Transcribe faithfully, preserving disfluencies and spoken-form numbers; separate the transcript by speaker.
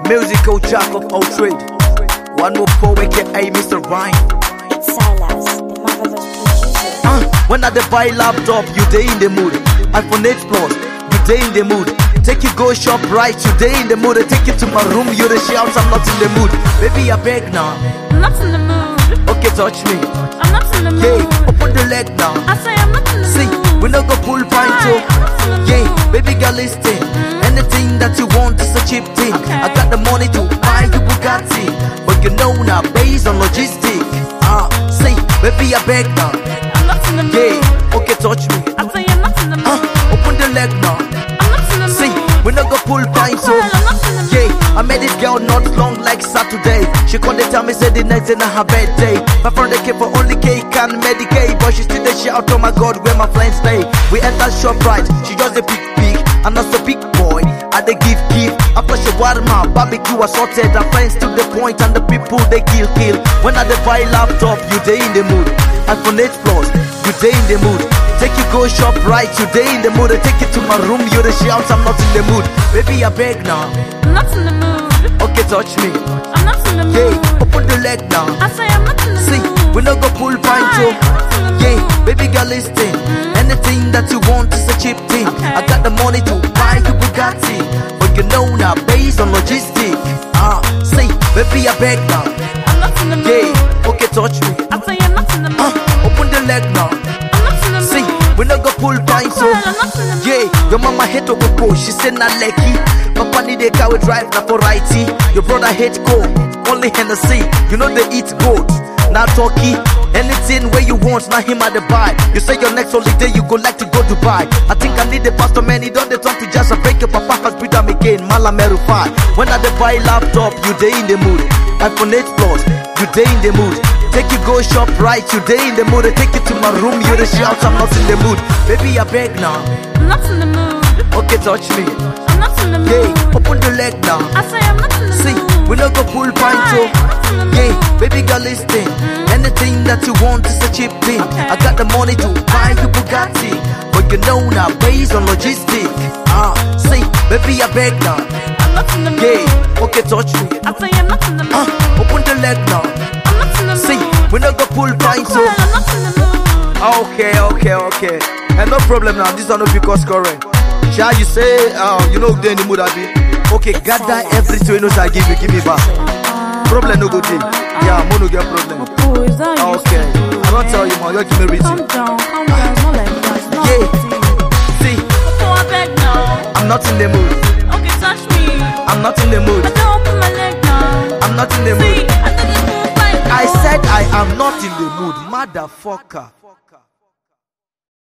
Speaker 1: Musical jack of all trade. One more poet, aka Mister Rhyme.
Speaker 2: It's Silas, the marvelous producer.
Speaker 1: Uh, when I dey buy laptop, you dey in the mood. iPhone eight Plus, you dey in the mood. Take you go shop right, you dey in the mood. I take you to my room, you dey shout, I'm not in the mood. Baby, I beg now.
Speaker 3: I'm not in the mood.
Speaker 1: Okay, touch me.
Speaker 3: I'm not in the mood.
Speaker 1: Yeah, open the leg now.
Speaker 3: I say I'm not in the
Speaker 1: See,
Speaker 3: mood.
Speaker 1: we no go pull pint too. Yeah, baby girl, listen. Mm-hmm. Anything that you want is a cheap thing.
Speaker 3: Okay.
Speaker 1: I got the money to buy you Bugatti, but you know now based on logistics. Ah, see, baby I beg now.
Speaker 3: I'm not in the mood.
Speaker 1: Yeah, okay, touch me.
Speaker 3: I say I'm not in the mood.
Speaker 1: Ah, open the leg now.
Speaker 3: I'm not in the mood.
Speaker 1: See, we no go pull pint too.
Speaker 3: I'm not in the mood.
Speaker 1: Yeah, I met this girl not long like Saturday. She called and tell me say the next day na her birthday. My friend they came for only cake and Medicaid, but she still they shout, oh my God, where my friends stay. We enter shop right, she just a big big, and not so big boy. I they give give after shawarma, barbecue assorted. Her friends to the point and the people they kill kill. When I they buy laptop, you they in the mood. iPhone eight Plus, you they in the mood. Take you go shop right, you day in the mood. I take you to my room, you the shout, I'm not in the mood. Baby, I beg now.
Speaker 3: I'm not in the mood.
Speaker 1: Okay, touch me.
Speaker 3: I'm not in the mood.
Speaker 1: Yeah, open the leg now.
Speaker 3: I say I'm not in the
Speaker 1: See,
Speaker 3: mood.
Speaker 1: we no go pull pint too. Yeah, baby girl, listen. Mm-hmm. Anything that you want is a cheap thing.
Speaker 3: Okay.
Speaker 1: I got the money to buy you Bugatti, but you know now based on logistics. Ah, see, baby I beg now.
Speaker 3: I'm not in the mood.
Speaker 1: Yeah, okay, touch me.
Speaker 3: I say I'm not in the mood.
Speaker 1: Ah, open the leg now.
Speaker 3: I'm not in the mood.
Speaker 1: See, we no go pull pint too.
Speaker 3: I'm not in the mood.
Speaker 1: Yeah, your mama hate to go go, she said na lucky. Papa need a car we drive na for righty. Your brother hate coke, only Hennessy. You know they eat goat, not turkey. Anything where you want, not him at the buy. You say your next holiday you go like to go Dubai. I think I need a pastor man, he don't they talk to just a break your papa has beat him again, Malameru five. When I dey buy laptop, you day in the mood. iPhone eight Plus, you day in the mood. Take you go shop right, you day in the mood. I take you to my room, you the shout, I'm not in the mood. Baby I beg now.
Speaker 3: I'm not in the mood.
Speaker 1: Okay, touch me.
Speaker 3: I'm not in the mood.
Speaker 1: Yeah, open the leg now.
Speaker 3: I say I'm not in the
Speaker 1: See,
Speaker 3: mood.
Speaker 1: we no go pull pint too. Yeah, baby girl, listen. Mm-hmm. Anything that you want is a cheap thing.
Speaker 3: Okay.
Speaker 1: I got the money to buy you Bugatti, but you know now based on logistics. Ah, see, baby I beg now.
Speaker 3: I'm not in the mood.
Speaker 1: Yeah, okay, touch me.
Speaker 3: I say I'm not in the mood.
Speaker 1: Ah, open the leg now.
Speaker 3: I'm not in the mood.
Speaker 1: See, we no go pull pint too.
Speaker 3: I'm not in the mood.
Speaker 1: Okay, okay, okay. And no problem now. This one no because current. Shall you say, uh, you know, they in the mood I be. Okay, gather everything you know I give you, give me back. Problem no go dey. Yeah, I'm no get problem.
Speaker 3: Oh, is that you?
Speaker 1: Okay, I don't tell you, man. You give me reason.
Speaker 3: Calm down, calm down. It's not like that. It's not
Speaker 1: Yeah.
Speaker 3: like
Speaker 1: See,
Speaker 3: oh, I beg now.
Speaker 1: I'm not in the mood.
Speaker 3: Okay, touch me.
Speaker 1: I'm not in the mood.
Speaker 3: I don't open my leg now.
Speaker 1: I'm not in the
Speaker 3: See,
Speaker 1: mood.
Speaker 3: I think it's too fine.
Speaker 1: I said I am not in the mood, motherfucker.